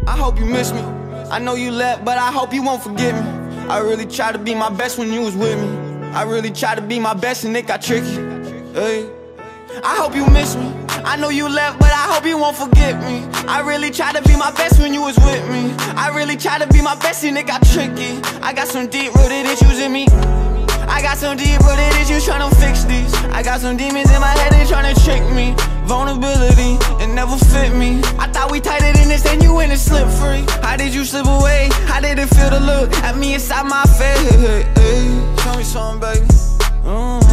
I hope you miss me. I know you left, but I hope you won't forget me. I really tried to be my best when you was with me. I really tried to be my best and it got tricky. Hey. I hope you miss me. I know you left, but I hope you won't forget me. I really tried to be my best when you was with me. I really tried to be my best and it got tricky. I got some deep-rooted issues in me. I got some deep-rooted issues tryna fix these. I got some demons in my head, they tryna trick me. Vulnerability, it never fit me. I thought we tighter than this, then you went and slip free. How did you slip away? How did it feel to look at me inside my face? Hey, show me something, baby.